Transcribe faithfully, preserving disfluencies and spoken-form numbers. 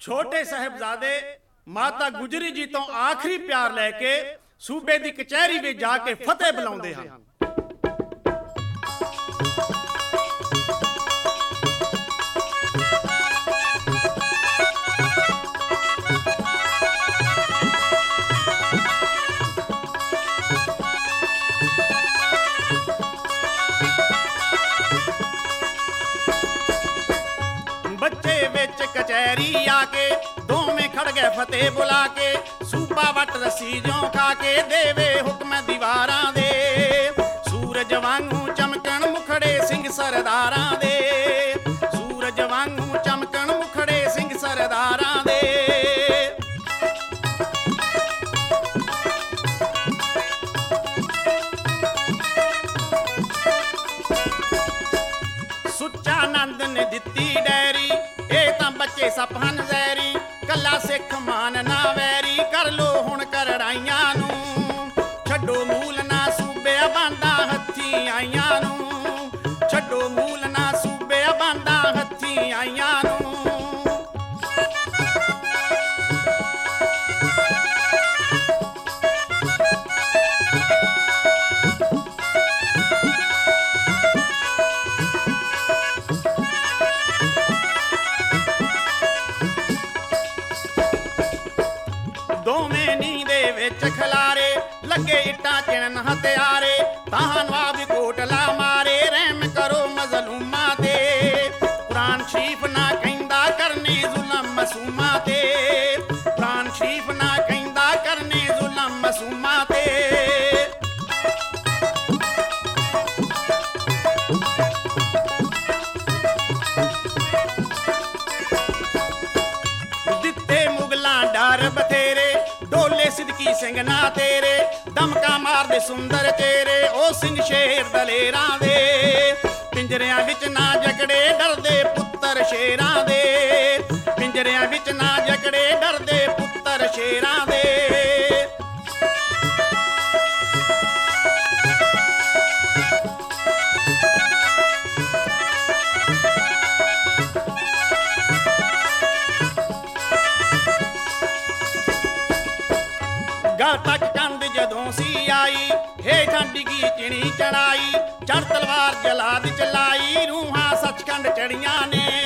ਛੋਟੇ ਸਾਹਿਬਜ਼ਾਦੇ ਮਾਤਾ ਗੁਜਰੀ ਜੀ ਤੋਂ ਆਖਰੀ ਪਿਆਰ ਲੈ ਕੇ ਸੂਬੇ ਦੀ ਕਚਹਿਰੀ ਵਿੱਚ ਜਾ ਕੇ ਫਤਿਹ ਬੁਲਾਉਂਦੇ ਹਨ। ਬੱਚੇ ਵਿੱਚ ਕਚਹਿਰੀ ਆ ਕੇ ਦੋਵੇਂ ਖੜ ਗਏ ਫਤਿਹ ਬੁਲਾ ਕੇ, ਸੂਬਾ ਵੱਟ ਰੱਸੀ ਜਿਉਂ ਖਾ ਕੇ ਦੇਵੇ ਹੁਕਮ ਦੀਵਾਰਾਂ ਦੇ, ਸੂਰਜ ਵਾਂਗੂ ਚਮਕਣ ਮੁਖੜੇ ਸਿੰਘ ਸਰਦਾਰਾਂ ਦੇ, ਸੂਰਜ ਵਾਂਗੂ ਚਮਕਣ ਮੁਖੜੇ ਸਿੰਘ ਸਰਦਾਰਾਂ ਦੇ। ਸੁੱਚਾ ਆਨੰਦ ਨੇ ਦਿੱਤੀ ਡੈਰੀ, ਇਹ ਤਾਂ ਬੱਚੇ ਸੱਪ ਹਨ ਜ਼ਹਿਰੀ, ਕੱਲਾ ਸਿੱਖ ਮਾਨ ਨਾ ਵੈਰੀ, ਕਰ ਲੋ ਹੁਣ ਕਰੜਾਈਆਂ ਨੂੰ, ਛੱਡੋ ਮੂਲ ਨਾ ਸੂਬੇ ਬਾਂਦਾ ਹੱਥੀ ਆਈਆਂ ਨੂੰ, ਛੱਡੋ ਮੂਲ ਨਾ ਸੂਬੇ ਬਾਂਦਾ ਹੱਥੀ ਆਈਆਂ ਨੂੰ। ਦੋਵੇਂ ਨੀ ਦੇ ਵਿੱਚ ਖਲਾਰੇ ਲੱਗੇ ਇੱਟਾਂ ਚਿਣਨ ਹਥਿਆਰੇ, ਤਾਂ ਨਵਾਬ ਕੋਟਲਾ ਮਾਰੇ ਰਹਿਮ ਕਰੋ ਮਜ਼ਲੂਮਾਂ ਤੇ, ਕੁਰਾਨ ਸ਼ਰੀਫ ਨਾ ਕਹਿੰਦਾ ਕਰਨੇ ਜ਼ੁਲਮ ਮਾਸੂਮਾਂ ਤੇ, ਕੁਰਾਨ ਸ਼ਰੀਫ ਨਾ ਕਹਿੰਦਾ ਕਰਨੇ ਜ਼ੁਲਮ ਮਾਸੂਮਾਂ ਤੇ। ਦਿੱਤੇ ਮੁਗਲਾਂ ਡਰ ਬਥੇਰੇ ਡੋਲੇ ਸਿੱਦਕੀ ਸਿੰਘ ਨਾ ਤੇਰੇ, ਦਮਕਾ ਮਾਰਦੇ ਸੁੰਦਰ ਚਿਹਰੇ ਉਹ ਸਿੰਘ ਸ਼ੇਰ ਦਲੇਰਾਂ ਦੇ, ਪਿੰਜਰਿਆਂ ਵਿੱਚ ਨਾ ਜਕੜੇ ਡਰਦੇ ਪੁੱਤਰ ਸ਼ੇਰਾਂ ਦੇ, ਪਿੰਜਰਿਆਂ ਵਿੱਚ ਨਾ ਜਕੜੇ ਡਰਦੇ ਪੁੱਤਰ ਸ਼ੇਰਾਂ ਦੇ। ਗਲ ਤੱਕ ਕੰਧ ਜਦੋਂ ਸੀ ਆਈ, ਹੇਠਾਂ ਡਿੱਗੀ ਚਿਣੀ ਚੜਾਈ, ਚੜ ਤਲਵਾਰ ਜਲਾਦ ਚਲਾਈ, ਰੂਹਾਂ ਸੱਚਖੰਡ ਚੜੀਆਂ ਨੇ,